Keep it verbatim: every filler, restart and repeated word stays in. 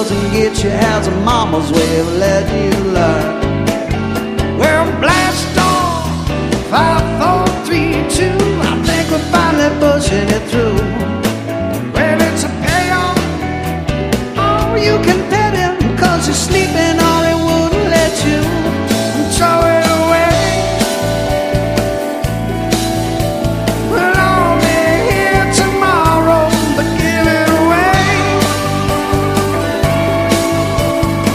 doesn't get you has a mama's way of letting you learn. Well, blast on, five, four, three, two. I think we're finally pushing it through. Well, it's a payoff. Oh, you can pet him 'cause you're sleeping